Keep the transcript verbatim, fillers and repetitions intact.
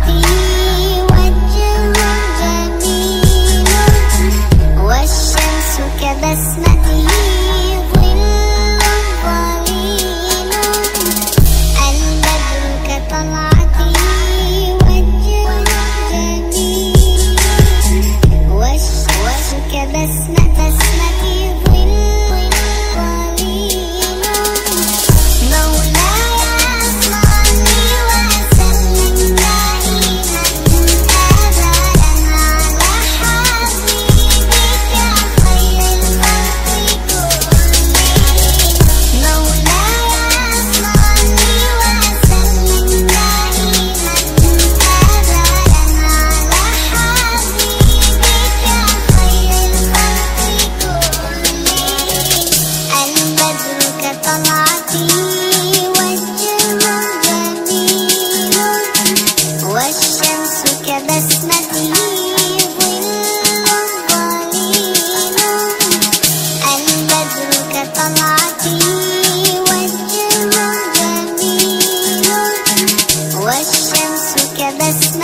طلعتي وجه جميل، والشمس كبسمته ظل ظليل. البدر كطلعتي وجه جميل، والشمس كبسمته ظل ظليل. مولاي صل وسلم دائما أبدا على حبيبك خير الخلق كلهم. مولاي صل وسلم دائما أبدا على حبيبك خير الخلق كلهم. البدر كطلعتي وجه جميل، والشمس كبسمته ظل ظليل. البدر كطلعتي وجه جميل، والشمس كبسمته